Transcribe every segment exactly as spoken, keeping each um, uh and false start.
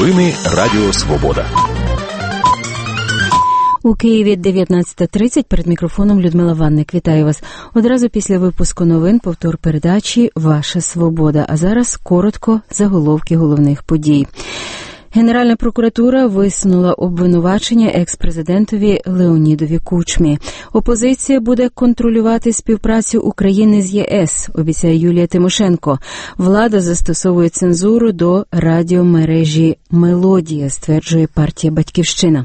Новини Радіо Свобода. У Києві дев'ятнадцята тридцять, перед мікрофоном Людмила Ванник. Вітаю вас. Одразу після випуску новин повтор передачі «Ваша свобода». А зараз коротко заголовки головних подій. Генеральна прокуратура висунула обвинувачення екс-президентові Леонідові Кучмі. Опозиція буде контролювати співпрацю України з ЄС, обіцяє Юлія Тимошенко. Влада застосовує цензуру до радіомережі «Мелодія», стверджує партія «Батьківщина».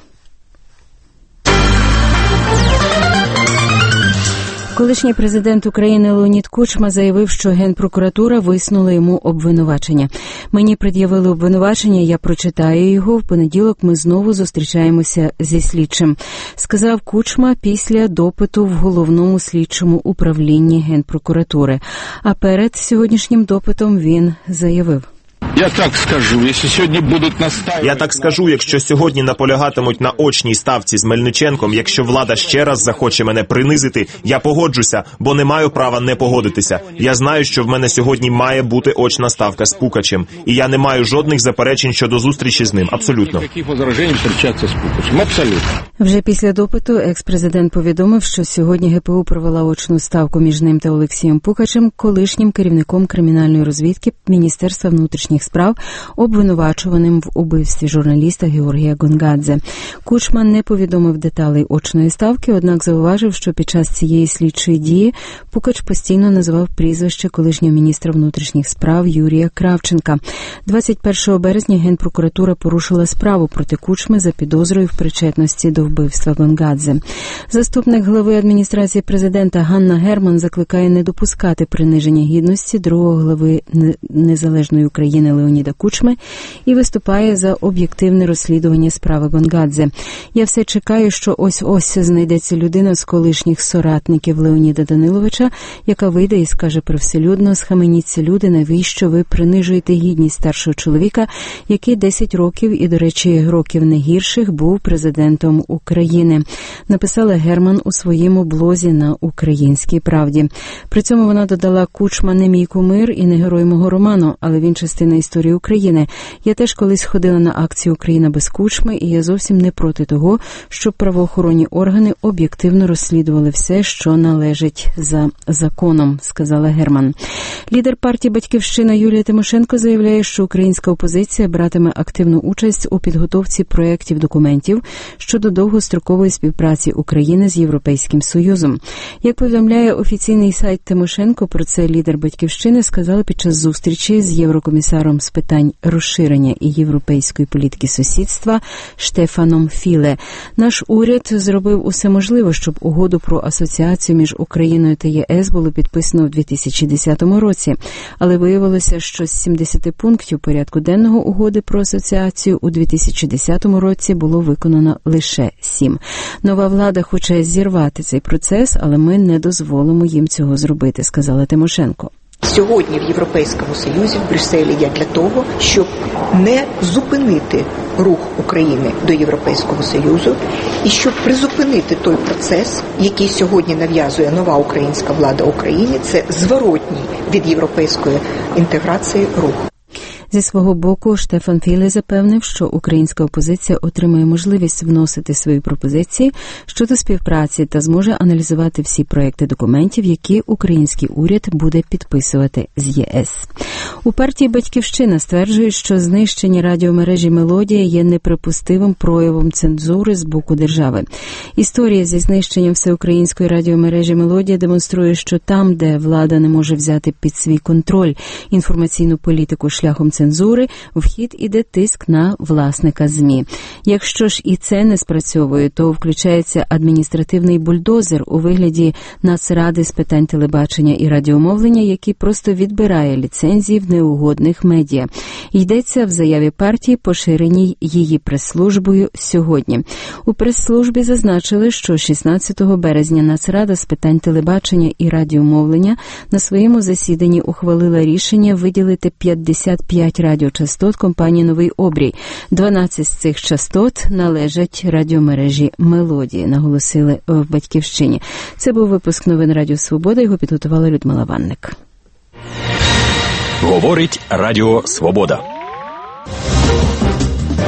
Колишній президент України Леонід Кучма заявив, що Генпрокуратура висунула йому обвинувачення. «Мені пред'явили обвинувачення, я прочитаю його. В понеділок ми знову зустрічаємося зі слідчим», сказав Кучма після допиту в Головному слідчому управлінні Генпрокуратури. А перед сьогоднішнім допитом він заявив: Я так скажу, якщо сьогодні будуть наставити... Я так скажу, якщо сьогодні наполягатимуть на очній ставці з Мельниченком, якщо влада ще раз захоче мене принизити, я погоджуся, бо не маю права не погодитися. Я знаю, що в мене сьогодні має бути очна ставка з Пукачем, і я не маю жодних заперечень щодо зустрічі з ним, абсолютно. Яких возражень зустрічатися з Пукачем, абсолютно. Вже після допиту екс-президент повідомив, що сьогодні ге пе у провела очну ставку між ним та Олексієм Пукачем, колишнім керівником кримінальної розвідки Міністерства внутрішніх справ, обвинувачуваним в убивстві журналіста Георгія Гонгадзе. Кучма не повідомив деталей очної ставки, однак зауважив, що під час цієї слідчої дії Пукач постійно називав прізвище колишнього міністра внутрішніх справ Юрія Кравченка. двадцять першого березня Генпрокуратура порушила справу проти Кучми за підозрою в причетності до вбивства Гонгадзе. Заступник глави адміністрації президента Ганна Герман закликає не допускати приниження гідності другого глави Незалежної України Леоніда Кучми і виступає за об'єктивне розслідування справи Гонгадзе. «Я все чекаю, що ось-ось знайдеться людина з колишніх соратників Леоніда Даниловича, яка вийде і скаже привселюдно: схаменіться, люди, навіщо ви принижуєте гідність старшого чоловіка, який десять років і, до речі, років не гірших, був президентом України», написала Герман у своєму блозі на «Українській правді». При цьому вона додала: «Кучма не мій кумир і не герой мого роману, але він частина історії України. Я теж колись ходила на акцію «Україна без Кучми», і я зовсім не проти того, щоб правоохоронні органи об'єктивно розслідували все, що належить за законом», сказала Герман. Лідер партії «Батьківщина» Юлія Тимошенко заявляє, що українська опозиція братиме активну участь у підготовці проєктів документів щодо довгострокової співпраці України з Європейським Союзом. Як повідомляє офіційний сайт Тимошенко, про це лідер «Батьківщини» сказали під час зустрічі з єврокомісаром з питань розширення і європейської політики сусідства Штефаном Філе. «Наш уряд зробив усе можливе, щоб угоду про асоціацію між Україною та ЄС було підписано в дві тисячі десятому році, але виявилося, що з сімдесяти пунктів порядку денного угоди про асоціацію у дві тисячі десятому році було виконано лише сім. Нова влада хоче зірвати цей процес, але ми не дозволимо їм цього зробити», сказала Тимошенко. Сьогодні в Європейському Союзі, в Брюсселі я для того, щоб не зупинити рух України до Європейського Союзу і щоб призупинити той процес, який сьогодні нав'язує нова українська влада Україні, це зворотній від європейської інтеграції рух. Зі свого боку, Штефан Філе запевнив, що українська опозиція отримає можливість вносити свої пропозиції щодо співпраці та зможе аналізувати всі проекти документів, які український уряд буде підписувати з ЄС. У партії «Батьківщина» стверджують, що знищення радіомережі «Мелодія» є неприпустимим проявом цензури з боку держави. Історія зі знищенням всеукраїнської радіомережі «Мелодія» демонструє, що там, де влада не може взяти під свій контроль інформаційну політику шляхом цензури, цензури, в хід іде тиск на власника ЗМІ. Якщо ж і це не спрацьовує, то включається адміністративний бульдозер у вигляді Нацради з питань телебачення і радіомовлення, який просто відбирає ліцензії в неугодних медіа. Йдеться в заяві партії, поширеній її прес-службою сьогодні. У прес-службі зазначили, що шістнадцятого березня Нацрада з питань телебачення і радіомовлення на своєму засіданні ухвалила рішення виділити п'ятдесят п'ять радіочастот компанії «Новий обрій». дванадцять з цих частот належать радіомережі «Мелодії», наголосили в «Батьківщині». Це був випуск новин Радіо Свобода, його підготувала Людмила Ванник. Говорить Радіо Свобода.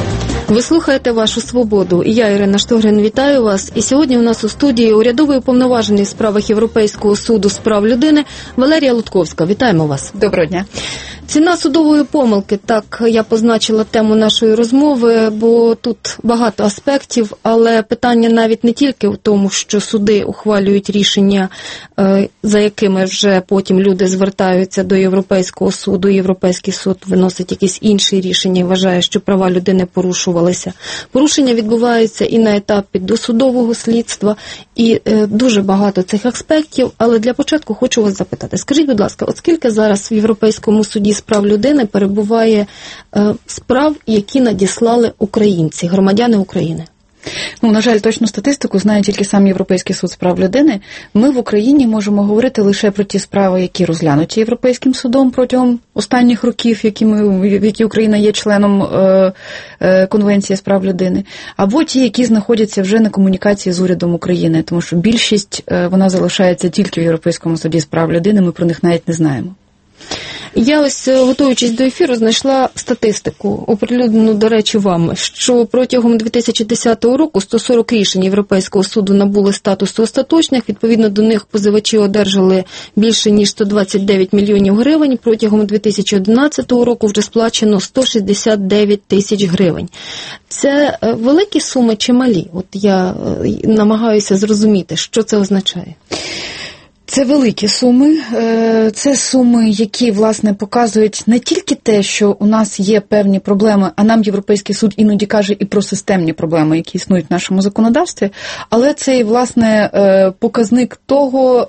Ви слухаєте «Вашу свободу». І я, Ірина Штогрин, вітаю вас. І сьогодні у нас у студії урядовий уповноважений в справах Європейського суду з прав людини Валерія Лутковська. Вітаємо вас. Доброго дня. Ціна судової помилки, так я позначила тему нашої розмови, бо тут багато аспектів, але питання навіть не тільки в тому, що суди ухвалюють рішення, за якими вже потім люди звертаються до Європейського суду, Європейський суд виносить якісь інші рішення і вважає, що права людини порушувалися. Порушення відбуваються і на етапі досудового слідства, і дуже багато цих аспектів, але для початку хочу вас запитати. Скажіть, будь ласка, от скільки зараз в Європейському суді з прав людини перебуває е, справ, які надіслали українці, громадяни України? Ну, на жаль, точну статистику знає тільки сам Європейський суд з прав людини. Ми в Україні можемо говорити лише про ті справи, які розглянуті Європейським судом протягом останніх років, які ми, в які Україна є членом е, е, Конвенції з прав людини, або ті, які знаходяться вже на комунікації з урядом України, тому що більшість е, вона залишається тільки в Європейському суді з прав людини, ми про них навіть не знаємо. Я ось, готуючись до ефіру, знайшла статистику, оприлюднену, до речі, вами, що протягом дві тисячі десятого року сто сорок рішень Європейського суду набули статусу остаточних, відповідно до них позивачі одержали більше, ніж сто двадцять дев'ять мільйонів гривень, протягом дві тисячі одинадцятого року вже сплачено сто шістдесят дев'ять тисяч гривень. Це великі суми чи малі? От я намагаюся зрозуміти, що це означає. Це великі суми, це суми, які, власне, показують не тільки те, що у нас є певні проблеми, а нам Європейський суд іноді каже і про системні проблеми, які існують в нашому законодавстві, але це і, власне, показник того,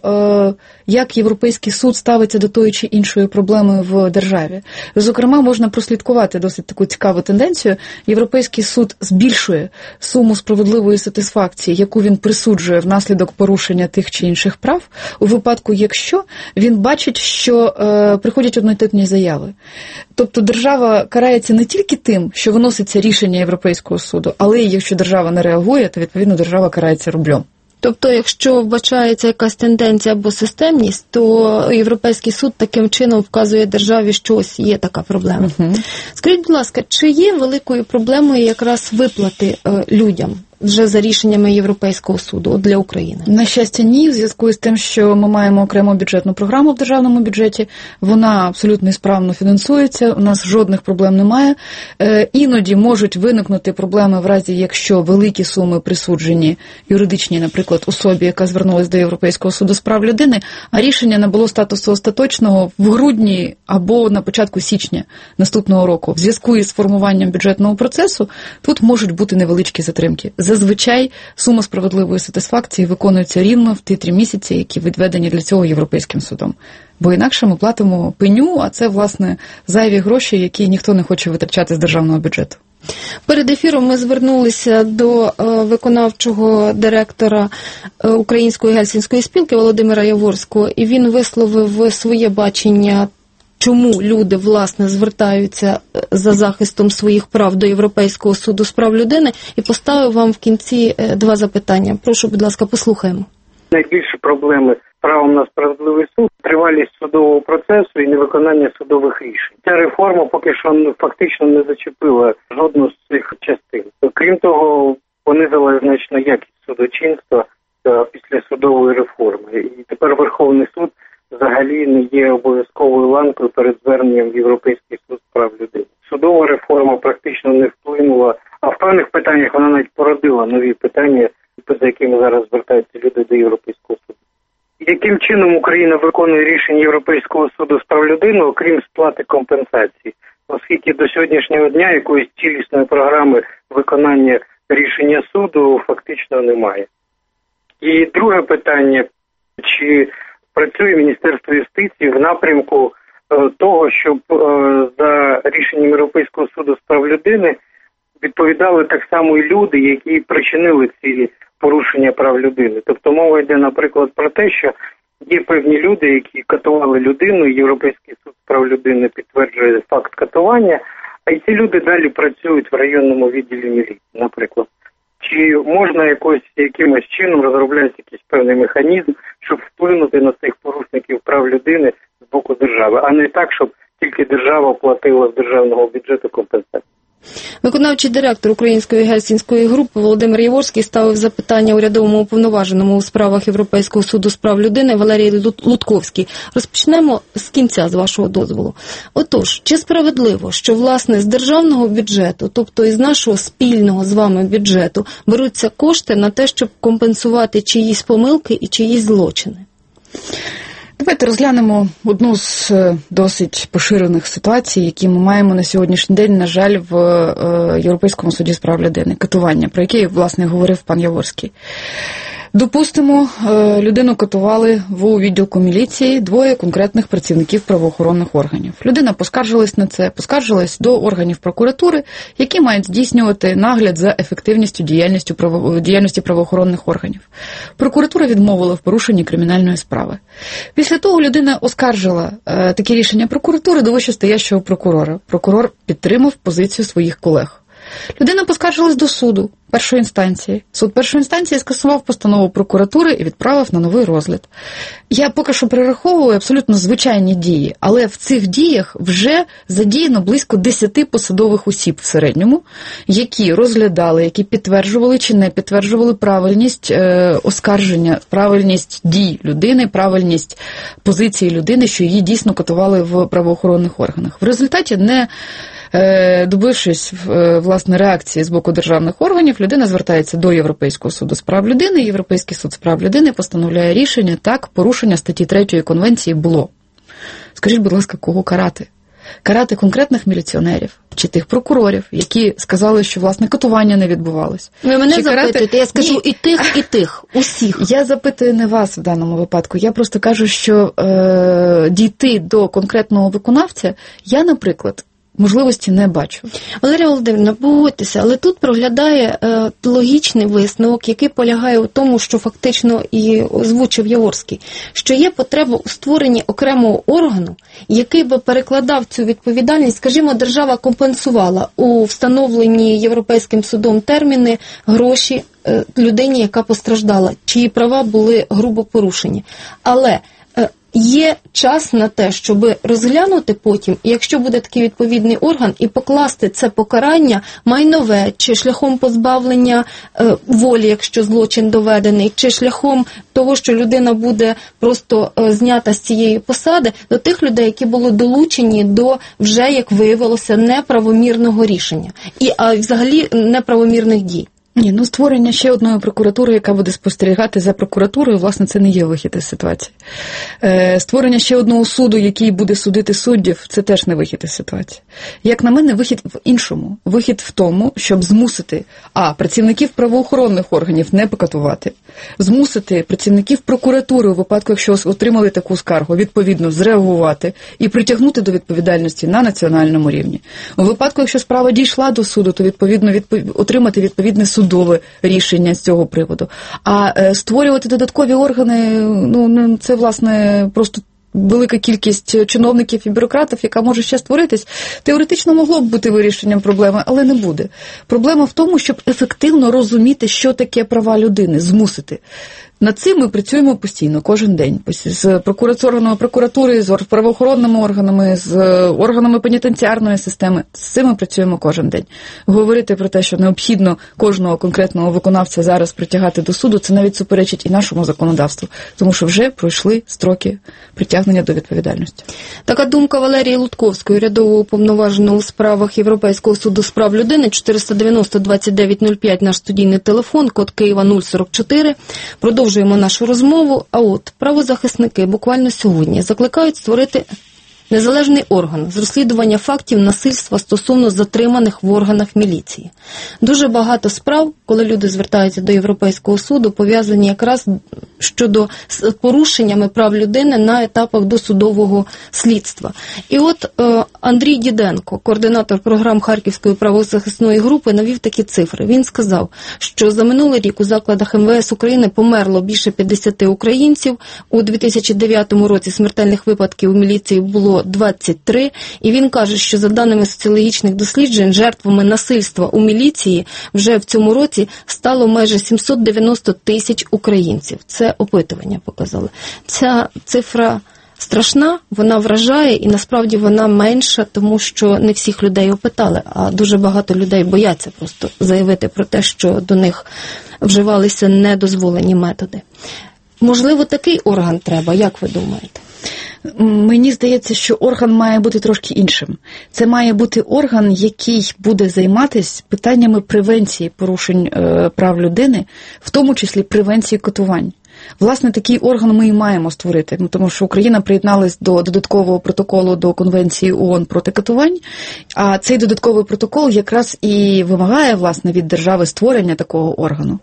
як Європейський суд ставиться до тої чи іншої проблеми в державі. Зокрема, можна прослідкувати досить таку цікаву тенденцію. Європейський суд збільшує суму справедливої сатисфакції, яку він присуджує внаслідок порушення тих чи інших прав, у випадку, якщо він бачить, що е, приходять однотипні заяви. Тобто держава карається не тільки тим, що виноситься рішення Європейського суду, але і якщо держава не реагує, то, відповідно, держава карається рублем. Тобто, якщо вбачається якась тенденція або системність, то Європейський суд таким чином вказує державі, що ось є така проблема. Угу. Скажіть, будь ласка, чи є великою проблемою якраз виплати е, людям вже за рішеннями Європейського суду для України? На щастя, ні, в зв'язку з тим, що ми маємо окрему бюджетну програму в державному бюджеті, вона абсолютно ісправно фінансується, у нас жодних проблем немає. Е, іноді можуть виникнути проблеми в разі, якщо великі суми присуджені юридичній, наприклад, особі, яка звернулася до Європейського суду з прав людини, а рішення набуло статусу остаточного в грудні або на початку січня наступного року. В зв'язку із формуванням бюджетного процесу тут можуть бути невеличкі затримки. Зазвичай сума справедливої сатисфакції виконується рівно в ті три місяці, які відведені для цього Європейським судом. Бо інакше ми платимо пеню, а це, власне, зайві гроші, які ніхто не хоче витрачати з державного бюджету. Перед ефіром ми звернулися до виконавчого директора Української гельсінської спілки Володимира Яворського, і він висловив своє бачення, чому люди, власне, звертаються за захистом своїх прав до Європейського суду з прав людини, і поставив вам в кінці два запитання. Прошу, будь ласка, послухаємо. Найбільші проблеми з правом на справедливий суд – тривалість судового процесу і невиконання судових рішень. Ця реформа поки що фактично не зачепила жодну з цих частин. Крім того, понизила значно якість судочинства після судової реформи. І тепер Верховний суд взагалі не є обов'язковою ланкою перед зверненням в Європейський суд з прав людини. Судова реформа практично не вплинула, а в певних питаннях вона навіть породила нові питання, за якими зараз звертаються люди до Європейського суду. Яким чином Україна виконує рішення Європейського суду з прав людини, окрім сплати компенсації? Оскільки до сьогоднішнього дня якоїсь цілісної програми виконання рішення суду фактично немає. І друге питання, чи працює Міністерство юстиції в напрямку е, того, щоб е, за рішенням Європейського суду з прав людини відповідали так само і люди, які причинили ці порушення прав людини. Тобто мова йде, наприклад, про те, що є певні люди, які катували людину, і Європейський суд з прав людини підтверджує факт катування, а й ці люди далі працюють в районному відділі міліції, наприклад. Чи можна якось, якимось чином розробляти якийсь певний механізм, щоб вплинути на цих порушників прав людини з боку держави, а не так, щоб тільки держава платила з державного бюджету компенсацію? Виконавчий директор Української Гельсінської групи Володимир Яворський ставив запитання урядовому уповноваженому у справах Європейського суду з прав людини Валерії Лутковській. Розпочнемо з кінця, з вашого дозволу. Отож, чи справедливо, що, власне, з державного бюджету, тобто із нашого спільного з вами бюджету, беруться кошти на те, щоб компенсувати чиїсь помилки і чиїсь злочини? Давайте розглянемо одну з досить поширених ситуацій, які ми маємо на сьогоднішній день, на жаль, в Європейському суді з прав людини. Катування, про яке, власне, говорив пан Яворський. Допустимо, людину катували в відділку міліції двоє конкретних працівників правоохоронних органів. Людина поскаржилась на це, поскаржилась до органів прокуратури, які мають здійснювати нагляд за ефективністю діяльністю право... діяльності правоохоронних органів. Прокуратура відмовила в порушенні кримінальної справи. Після того людина оскаржила е, такі рішення прокуратури до вищестоящого прокурора. Прокурор підтримав позицію своїх колег. Людина поскаржилась до суду першої інстанції. Суд першої інстанції скасував постанову прокуратури і відправив на новий розгляд. Я поки що перераховую абсолютно звичайні дії, але в цих діях вже задіяно близько десяти посадових осіб в середньому, які розглядали, які підтверджували чи не підтверджували правильність е, оскарження, правильність дій людини, правильність позиції людини, що її дійсно катували в правоохоронних органах. В результаті не добившись, власне, реакції з боку державних органів, людина звертається до Європейського суду з прав людини, Європейський суд з прав людини постановляє рішення, так, порушення статті третьої конвенції було. Скажіть, будь ласка, кого карати? Карати конкретних міліціонерів чи тих прокурорів, які сказали, що, власне, катування не відбувалось. Ви мене чи запитуєте, карати... я скажу Ні. і тих, і тих, усіх. Я запитую не вас в даному випадку, я просто кажу, що е- дійти до конкретного виконавця я, наприклад, можливості не бачу. Валерія Володимирівна, погодьтеся, але тут проглядає е, логічний висновок, який полягає у тому, що фактично і озвучив Яворський, що є потреба у створенні окремого органу, який би перекладав цю відповідальність, скажімо, держава компенсувала у встановлені Європейським судом терміни гроші е, людині, яка постраждала, чиї права були грубо порушені. Але є час на те, щоб розглянути потім, якщо буде такий відповідний орган, і покласти це покарання майнове, чи шляхом позбавлення е, волі, якщо злочин доведений, чи шляхом того, що людина буде просто е, знята з цієї посади, до тих людей, які були долучені до вже, як виявилося, неправомірного рішення. І а, взагалі неправомірних дій. Ні, ну створення ще одної прокуратури, яка буде спостерігати за прокуратурою, власне, це не є вихід із ситуації. Е, створення ще одного суду, який буде судити суддів, це теж не вихід із ситуації. Як на мене, вихід в іншому. Вихід в тому, щоб змусити, а, працівників правоохоронних органів не покатувати, змусити працівників прокуратури у випадку, якщо отримали таку скаргу, відповідно зреагувати і притягнути до відповідальності на національному рівні. У випадку, якщо справа дійшла до суду, то відповідно відпов... отримати відповідне суд судове рішення з цього приводу. А е, створювати додаткові органи, ну, це, власне, просто велика кількість чиновників і бюрократів, яка може ще створитись, теоретично могло б бути вирішенням проблеми, але не буде. Проблема в тому, щоб ефективно розуміти, що таке права людини, змусити. Над цим ми працюємо постійно, кожен день. З прокуратурами прокуратури, з правоохоронними органами, з органами пенітенціарної системи. З цим ми працюємо кожен день. Говорити про те, що необхідно кожного конкретного виконавця зараз притягати до суду, це навіть суперечить і нашому законодавству, тому що вже пройшли строки притягнення до відповідальності. Така думка Валерії Лутковської, урядового уповноваженого у справах Європейського суду з прав людини. чотириста дев'яносто двадцять дев'ять нуль п'ять наш студійний телефон, код Києва нуль сорок чотири. Продовжуємо нашу розмову. А от правозахисники буквально сьогодні закликають створити незалежний орган з розслідування фактів насильства стосовно затриманих в органах міліції. Дуже багато справ, коли люди звертаються до Європейського суду, пов'язані якраз щодо з порушеннями прав людини на етапах досудового слідства. І от е, Андрій Діденко, координатор програм Харківської правозахисної групи, навів такі цифри. Він сказав, що за минулий рік у закладах ем ве ес України померло більше п'ятдесят українців. У дві тисячі дев'ятому році смертельних випадків у міліції було двадцять три, і він каже, що за даними соціологічних досліджень, жертвами насильства у міліції вже в цьому році стало майже сімсот дев'яносто тисяч українців. Це опитування показали. Ця цифра страшна, вона вражає і насправді вона менша, тому що не всіх людей опитали, а дуже багато людей бояться просто заявити про те, що до них вживалися недозволені методи. Можливо, такий орган треба, як ви думаєте? Мені здається, що орган має бути трошки іншим. Це має бути орган, який буде займатися питаннями превенції порушень е, прав людини, в тому числі превенції катувань. Власне, такий орган ми і маємо створити, тому що Україна приєдналась до додаткового протоколу до Конвенції ООН проти катувань, а цей додатковий протокол якраз і вимагає, власне, від держави створення такого органу.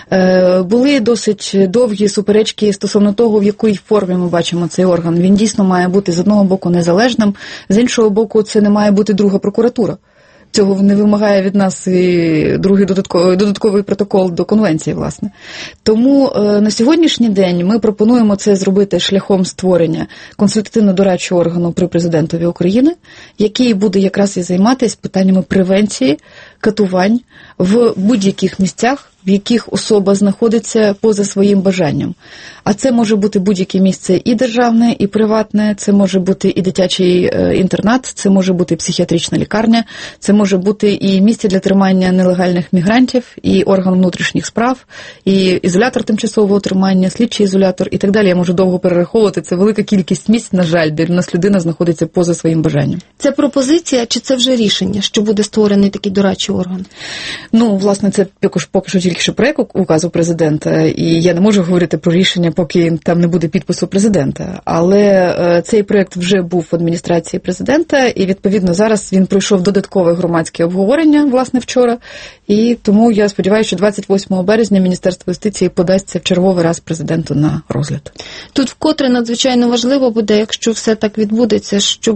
Е, були досить довгі суперечки стосовно того, в якій формі ми бачимо цей орган. Він дійсно має бути, з одного боку, незалежним, з іншого боку, це не має бути друга прокуратура. Цього не вимагає від нас і другий додатковий, додатковий протокол до конвенції, власне. Тому е, на сьогоднішній день ми пропонуємо це зробити шляхом створення консультативно-дорадчого органу при президентові України, який буде якраз і займатися питаннями превенції катувань в будь-яких місцях, в яких особа знаходиться поза своїм бажанням. А це може бути будь-яке місце і державне, і приватне, це може бути і дитячий інтернат, це може бути і психіатрична лікарня, це може бути і місце для тримання нелегальних мігрантів, і орган внутрішніх справ, і ізолятор тимчасового тримання, слідчий ізолятор і так далі. Я можу довго перераховувати. Це велика кількість місць, на жаль, де у нас людина знаходиться поза своїм бажанням. Це пропозиція чи це вже рішення, що буде створений такий дорадчий орган? Ну, власне, це поки що тільки що проект указу президента, і я не можу говорити про рішення, поки там не буде підпису президента. Але цей проект вже був в адміністрації президента, і, відповідно, зараз він пройшов додаткове громадське обговорення, власне, вчора. І тому я сподіваюся, що двадцять восьмого березня Міністерство юстиції подасться в черговий раз президенту на розгляд. Тут вкотре надзвичайно важливо буде, якщо все так відбудеться, щоб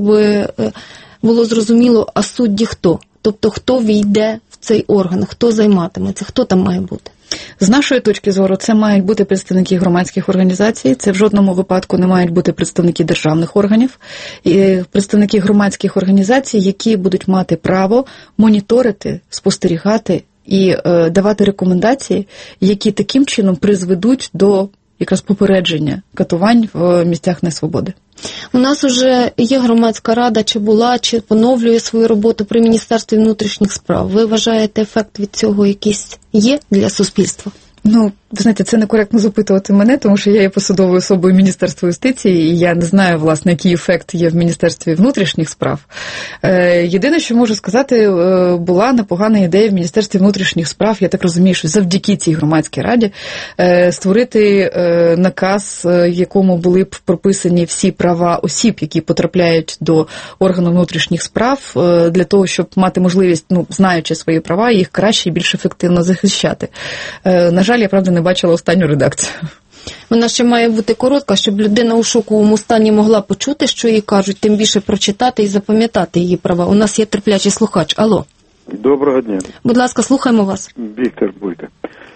було зрозуміло, а судді хто? Тобто, хто війде в цей орган, хто займатиметься, хто там має бути? З нашої точки зору, це мають бути представники громадських організацій, це в жодному випадку не мають бути представники державних органів, і представники громадських організацій, які будуть мати право моніторити, спостерігати і е, давати рекомендації, які таким чином призведуть до якраз попередження катувань в місцях несвободи. У нас уже є громадська рада, чи була, чи поновлює свою роботу при Міністерстві внутрішніх справ. Ви вважаєте, ефект від цього якийсь є для суспільства? Ну, ви знаєте, це некоректно запитувати мене, тому що я є посадовою особою Міністерства юстиції, і я не знаю, власне, який ефект є в Міністерстві внутрішніх справ. Е, єдине, що можу сказати, була непогана ідея в Міністерстві внутрішніх справ, я так розумію, що завдяки цій громадській раді, е, створити е, наказ, в якому були б прописані всі права осіб, які потрапляють до органу внутрішніх справ, е, для того, щоб мати можливість, ну, знаючи свої права, їх краще і більш ефективно захищати. Е, на жаль, я, правда, не бачила останню редакцію. Вона ще має бути коротка, щоб людина у шоковому стані могла почути, що їй кажуть, тим більше прочитати і запам'ятати її права. У нас є терплячий слухач. Алло. Доброго дня. Будь ласка, слухаємо вас. Віктор Буйко.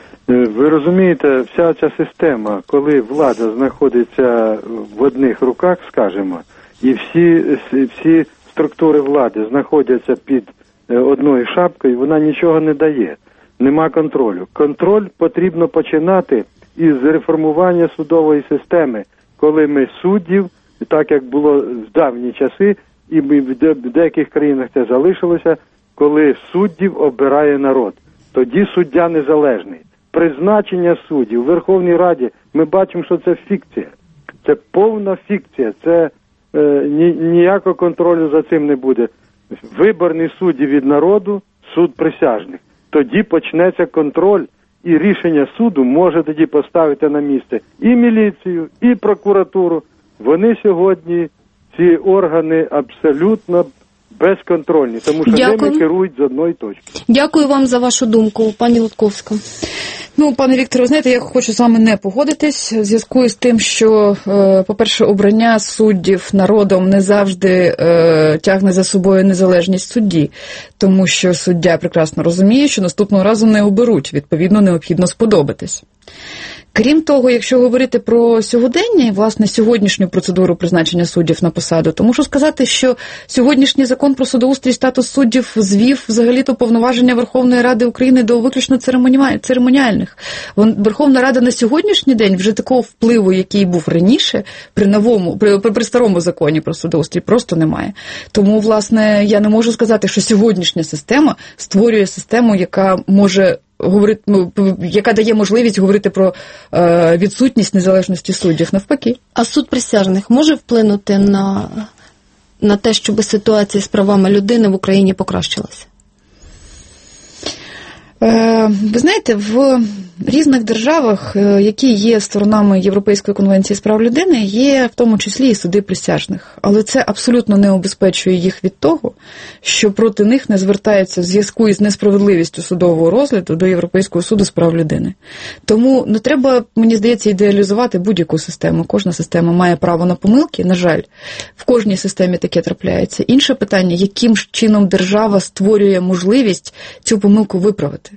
Ви розумієте, вся ця система, коли влада знаходиться в одних руках, скажімо, і всі, всі структури влади знаходяться під одною шапкою, вона нічого не дає. Нема контролю. Контроль потрібно починати із реформування судової системи, коли ми суддів, так як було в давні часи, і в деяких країнах це залишилося, коли суддів обирає народ. Тоді суддя незалежний. Призначення суддів в Верховній Раді, ми бачимо, що це фікція. Це повна фікція. Це е, ні, ніякого контролю за цим не буде. Виборні судді від народу, суд присяжних. Тоді почнеться контроль, і рішення суду може тоді поставити на місце і міліцію, і прокуратуру. Вони сьогодні, ці органи, абсолютно безконтрольні, тому що Дякую. ними керують з одної точки. Дякую вам за вашу думку, пані Лутковська. Ну, пане Вікторе, знаєте, я хочу з вами не погодитись в зв'язку з тим, що, по-перше, обрання суддів народом не завжди е, тягне за собою незалежність судді, тому що суддя прекрасно розуміє, що наступного разу не оберуть, відповідно, необхідно сподобатись. Крім того, якщо говорити про сьогодення і, власне, сьогоднішню процедуру призначення суддів на посаду, то мушу сказати, що сьогоднішній закон про судоустрій і статус суддів звів взагалі-то повноваження Верховної Ради України до виключно церемоніальних. присяжних. Верховна Рада на сьогоднішній день вже такого впливу, який був раніше, при новому, при, при старому законі про судоустрій просто немає. Тому, власне, я не можу сказати, що сьогоднішня система створює систему, яка може говорити, яка дає можливість говорити про е, відсутність незалежності суддів. Навпаки. А суд присяжних може вплинути на, на те, щоб ситуація з правами людини в Україні покращилася? Ви знаєте, в різних державах, які є сторонами Європейської конвенції з прав людини, є в тому числі і суди присяжних. Але це абсолютно не обезпечує їх від того, що проти них не звертаються в зв'язку із несправедливістю судового розгляду до Європейського суду з прав людини. Тому не треба, мені здається, ідеалізувати будь-яку систему. Кожна система має право на помилки, на жаль. В кожній системі таке трапляється. Інше питання, яким чином держава створює можливість цю помилку виправити.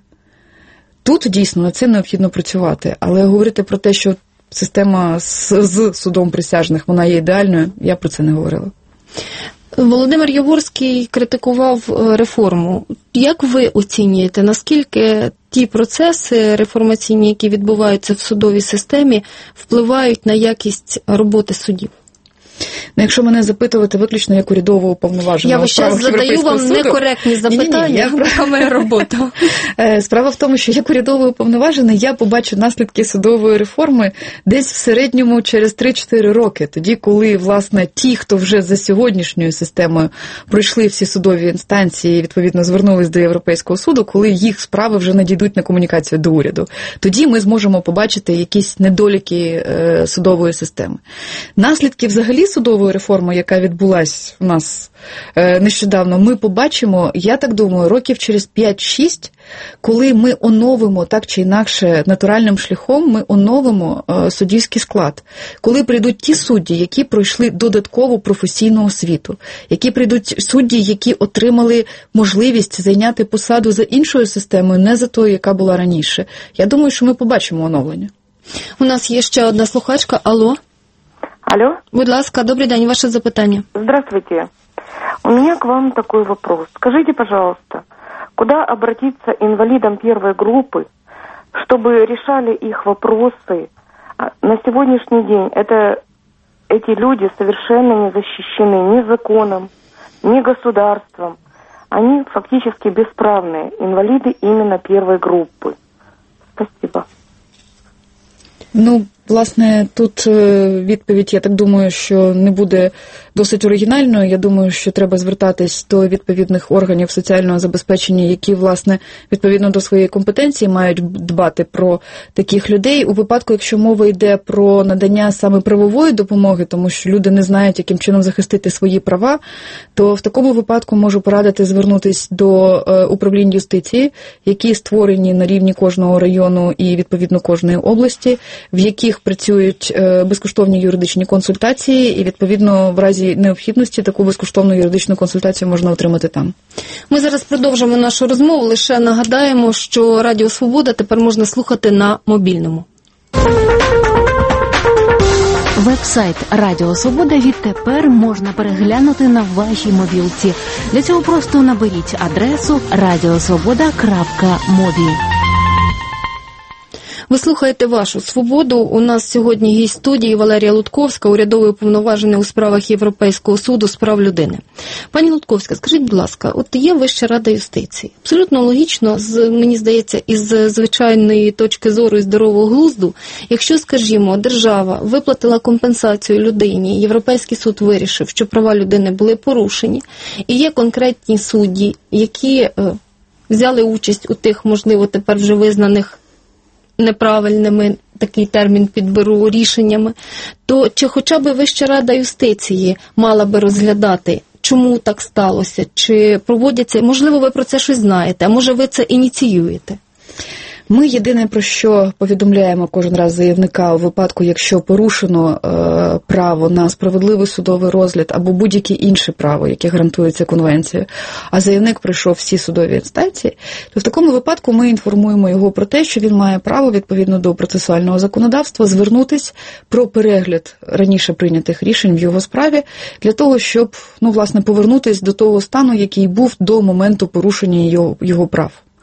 Тут, дійсно, над цим необхідно працювати, але говорити про те, що система з, з судом присяжних, вона є ідеальною, я про це не говорила. Володимир Яворський критикував реформу. Як ви оцінюєте, наскільки ті процеси реформаційні, які відбуваються в судовій системі, впливають на якість роботи суддів? Ну, якщо мене запитувати виключно як урядового уповноваженого, я весь час задаю вам суду, некоректні запитання, ні, ні, ні, яка моя робота. Справа в тому, що як урядовий уповноважений я побачу наслідки судової реформи десь в середньому через три-чотири роки. Тоді, коли, власне, ті, хто вже за сьогоднішньою системою пройшли всі судові інстанції і, відповідно, звернулись до Європейського суду, коли їх справи вже надійдуть на комунікацію до уряду, тоді ми зможемо побачити якісь недоліки е, судової системи. Наслідки взагалі судової реформи, яка відбулась у нас нещодавно, ми побачимо, я так думаю, років через п'ять-шість, коли ми оновимо так чи інакше натуральним шляхом, ми оновимо суддівський склад. Коли прийдуть ті судді, які пройшли додаткову професійну освіту, які прийдуть судді, які отримали можливість зайняти посаду за іншою системою, не за тою, яка була раніше. Я думаю, що ми побачимо оновлення. У нас є ще одна слухачка. Алло. Алло. Будь ласка, добрый день, ваше запитание. Здравствуйте. У меня к вам такой вопрос. Скажите, пожалуйста, куда обратиться инвалидам первой группы, чтобы решали их вопросы? На сегодняшний день это, эти люди совершенно не защищены ни законом, ни государством. Они фактически бесправные, инвалиды именно первой группы. Спасибо. Ну, власне, тут відповідь, я так думаю, що не буде досить оригінальною. Я думаю, що треба звертатись до відповідних органів соціального забезпечення, які, власне, відповідно до своєї компетенції мають дбати про таких людей. У випадку, якщо мова йде про надання саме правової допомоги, тому що люди не знають, яким чином захистити свої права, то в такому випадку можу порадити звернутись до управлінь юстиції, які створені на рівні кожного району і, відповідно, кожної області, в яких працюють безкоштовні юридичні консультації, і, відповідно, в разі необхідності таку безкоштовну юридичну консультацію можна отримати там. Ми зараз продовжимо нашу розмову. Лише нагадаємо, що Радіо Свобода тепер можна слухати на мобільному. Веб-сайт Радіо Свобода відтепер можна переглянути на вашій мобілці. Для цього просто наберіть адресу радіосвобода крапка мобі. Ви слухаєте «Вашу свободу». У нас сьогодні гість студії Валерія Лутковська, урядовий уповноважений у справах Європейського суду з прав людини. Пані Лутковська, скажіть, будь ласка, от є Вища рада юстиції. Абсолютно логічно, з, мені здається, із звичайної точки зору і здорового глузду, якщо, скажімо, держава виплатила компенсацію людині, Європейський суд вирішив, що права людини були порушені, і є конкретні судді, які е, взяли участь у тих, можливо, тепер вже визнаних неправильними, такий термін підберу, рішеннями, то чи хоча б Вища рада юстиції мала би розглядати, чому так сталося, чи проводяться, можливо, ви про це щось знаєте, а може ви це ініціюєте? Ми єдине, про що повідомляємо кожен раз заявника у випадку, якщо порушено е, право на справедливий судовий розгляд або будь-яке інше право, яке гарантується конвенцією, а заявник пройшов всі судові інстанції, то в такому випадку ми інформуємо його про те, що він має право, відповідно до процесуального законодавства, звернутись про перегляд раніше прийнятих рішень в його справі, для того, щоб, ну, власне, повернутись до того стану, який був до моменту порушення його, його прав.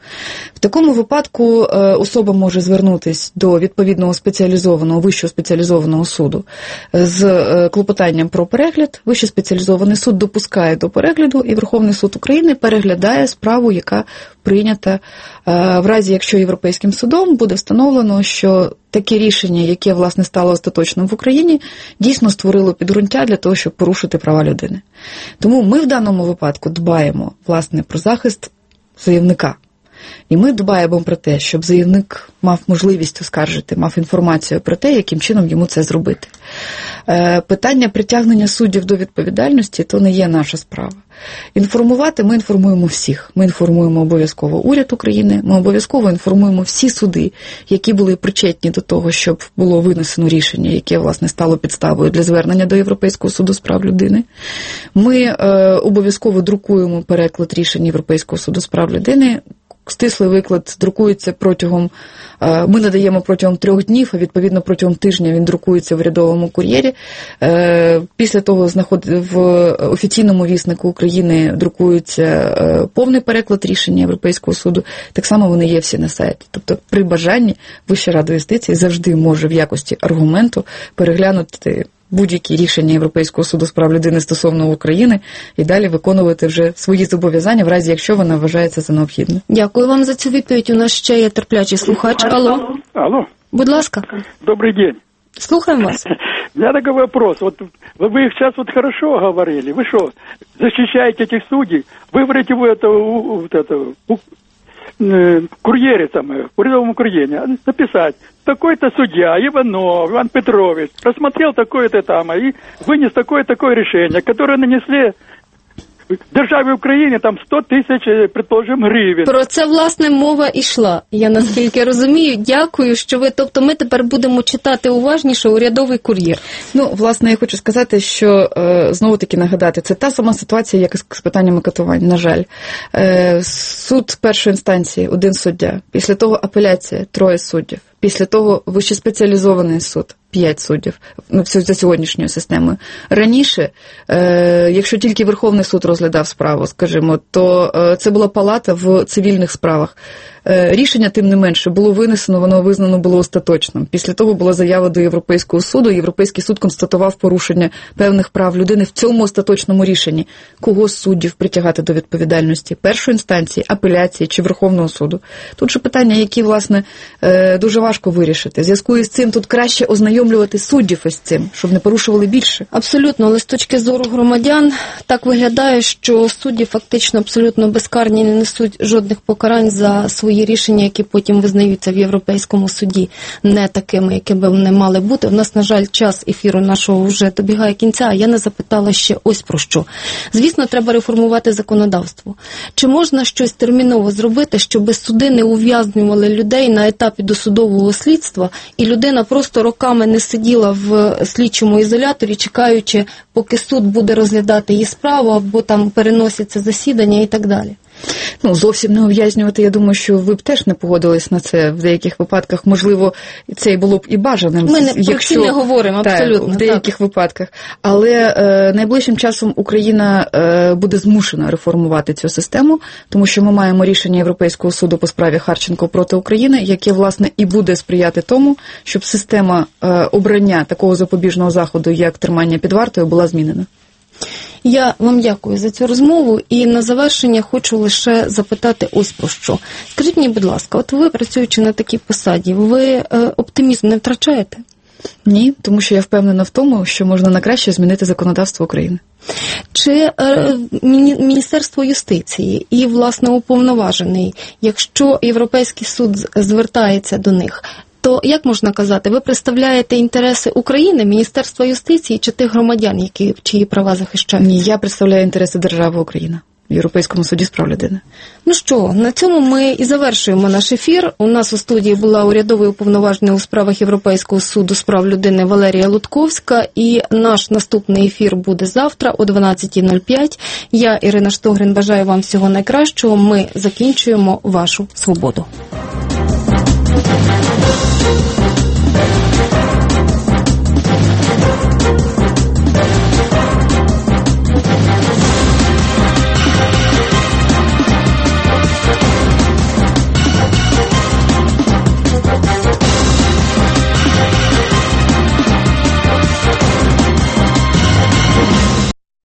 В такому випадку особа може звернутися до відповідного спеціалізованого, вищого спеціалізованого суду з клопотанням про перегляд. Вищий спеціалізований суд допускає до перегляду, і Верховний суд України переглядає справу, яка прийнята в разі, якщо Європейським судом буде встановлено, що таке рішення, яке, власне, стало остаточним в Україні, дійсно створило підґрунтя для того, щоб порушити права людини. Тому ми в даному випадку дбаємо, власне, про захист заявника. І ми дбаємо про те, щоб заявник мав можливість оскаржити, мав інформацію про те, яким чином йому це зробити. Питання притягнення суддів до відповідальності – то не є наша справа. Інформувати ми інформуємо всіх. Ми інформуємо обов'язково уряд України, ми обов'язково інформуємо всі суди, які були причетні до того, щоб було винесено рішення, яке, власне, стало підставою для звернення до Європейського суду з прав людини. Ми е, обов'язково друкуємо переклад рішень Європейського суду з прав людини. Стислий виклад друкується протягом, ми надаємо протягом трьох днів, а відповідно протягом тижня він друкується в урядовому кур'єрі. Після того в офіційному віснику України друкується повний переклад рішення Європейського суду. Так само вони є всі на сайті. Тобто при бажанні Вища рада юстиції завжди може в якості аргументу переглянути будь-які рішення Європейського суду з прав людини стосовно України і далі виконувати вже свої зобов'язання, в разі якщо вона вважається за необхідне. Дякую вам за цю відповідь. У нас ще є терплячий слухач. Алло. Алло. Будь ласка. Добрый день. Слухаем вас. У меня такой вопрос. Вот вы сейчас вот хорошо говорили. Вы что, защищаете этих судей? Вы говорите, вы это, вот это, курьере там, в урядовом курьере написать. Такой-то судья, Иванов, Иван Петрович, рассмотрел такое-то там и вынес такое-такое решение, которое нанесли державі України там сто тисяч, предположим, гривень. Про це, власне, мова йшла, я наскільки розумію. Дякую, що ви, тобто ми тепер будемо читати уважніше урядовий кур'єр. Ну, власне, я хочу сказати, що, знову-таки нагадати, це та сама ситуація, як з питаннями катувань, на жаль. Суд першої інстанції, один суддя, після того апеляція, троє суддів, після того вищеспеціалізований суд, п'ять суддів, ну, за сьогоднішньою системою. Раніше, е, якщо тільки Верховний суд розглядав справу, скажімо, то е, це була палата в цивільних справах. Е, рішення, тим не менше, було винесено, воно визнано було остаточним. Після того була заява до Європейського суду, Європейський суд констатував порушення певних прав людини в цьому остаточному рішенні. Кого з суддів притягати до відповідальності? Першої інстанції, апеляції чи Верховного суду? Тут же питання, які, власне, е, дуже важко вирішити. В зв'язку із цим тут краще ознайомлювати суддів із цим, щоб не порушували більше. Абсолютно, але з точки зору громадян так виглядає, що судді фактично абсолютно безкарні, не несуть жодних покарань за свої рішення, які потім визнаються в Європейському суді не такими, якими вони мали бути. У нас, на жаль, час ефіру нашого вже добігає кінця, а я не запитала ще ось про що. Звісно, треба реформувати законодавство. Чи можна щось терміново зробити, щоб суди не ув'язнювали людей на етапі досудового слідства, і людина просто роками не сиділа в слідчому ізоляторі, чекаючи, поки суд буде розглядати її справу, або там переносяться засідання і так далі? Ну, зовсім не ув'язнювати, я думаю, що ви б теж не погодились на це в деяких випадках. Можливо, це і було б і бажаним. Ми не, якщо, про це не говоримо, абсолютно. Так, в деяких так. випадках. Але е, найближчим часом Україна е, буде змушена реформувати цю систему, тому що ми маємо рішення Європейського суду по справі Харченко проти України, яке, власне, і буде сприяти тому, щоб система е, обрання такого запобіжного заходу, як тримання під вартою, була змінена. Я вам дякую за цю розмову, і на завершення хочу лише запитати ось про що. Скажіть мені, будь ласка, от ви, працюючи на такій посаді, ви е, оптимізм не втрачаєте? Ні, тому що я впевнена в тому, що можна на краще змінити законодавство України. Чи е, Міністерство юстиції і, власне, уповноважений, якщо Європейський суд звертається до них, то, як можна казати, ви представляєте інтереси України, Міністерства юстиції чи тих громадян, які, чиї права захищають? Ні, я представляю інтереси держави Україна в Європейському суді з прав людини. Ну що, на цьому ми і завершуємо наш ефір. У нас у студії була урядовий уповноважений у справах Європейського суду з прав людини Валерія Лутковська, і наш наступний ефір буде завтра о дванадцята нуль п'ять. Я, Ірина Штогрин, бажаю вам всього найкращого. Ми закінчуємо вашу свободу. Thank you.